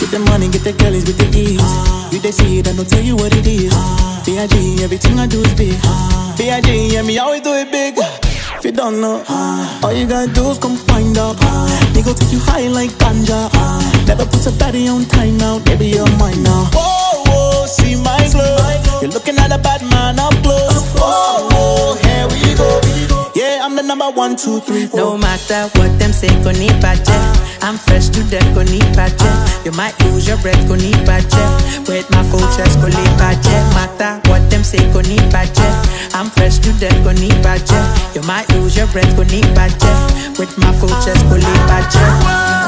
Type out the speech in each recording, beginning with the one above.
Get the money, get the girlies with the ease. You they see it, I don't tell you what it is. B.I.G, everything I do is big. B.I.G, yeah, me always do it big. If you don't know, all you gotta do is come find out. They go take you high like ganja. Never put a body on time now, baby, you're mine now. Whoa, whoa, see my glow. You're looking at a bad man up close. Whoa, whoa, here we go. Yeah, I'm the number 1, 2, 3, 4. No matter what them say, go need budget. I'm fresh to death, go need budget. You might lose your breath, go need budget. With my full chest, go need budget. Matter what them say, go need budget. I'm fresh to death, go need budget. You might lose your breath, go need budget. With my full chest, go need budget.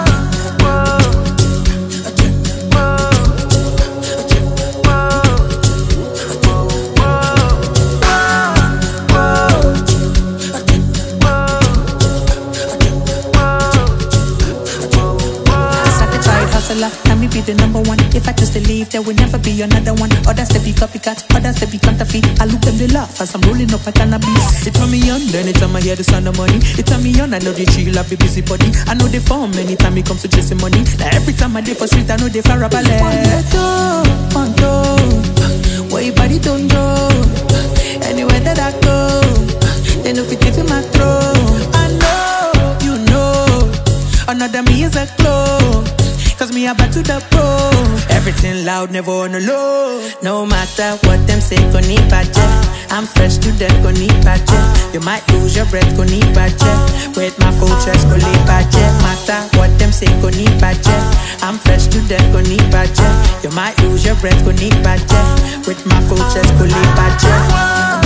Can me be the number one? If I just leave, there will never be another one. Others they be copycat, others they be counterfeit. I look them, they laugh as I'm rolling up a cannabis. It turn me on, anytime I hear the sound of money. It turn me on, I know they chill, I be busy body. I know they form anytime it comes to chasing money. Now every time I day for street, I know they far up a leg. One toe, where your body don't go. Anywhere that I go, they know fit in my throat. I know, you know, another me is a glow. Cause me about to the pro. Everything loud, never on the low. No matter what them say, go need budget. I'm fresh to death, go need budget. You might lose your breath, go need budget. With my full chest, go need budget. Matter what them say, go need budget. I'm fresh to death, go need budget. You might lose your breath, go need budget. With my full chest, go need budget.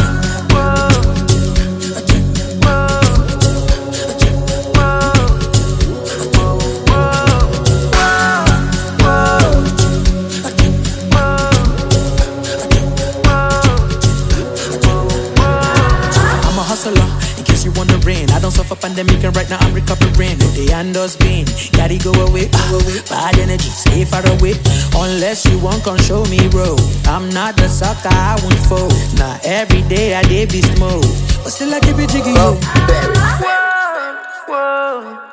In case you wondering, I don't suffer pandemic and right now I'm recovering. The handles been, gotta go away. Bad energy, stay far away. Unless you want, come show me road. I'm not the sucker, I won't fold. Now every day I dey beast mode, but still I keep it jiggy. Oh, Barry. Whoa, whoa.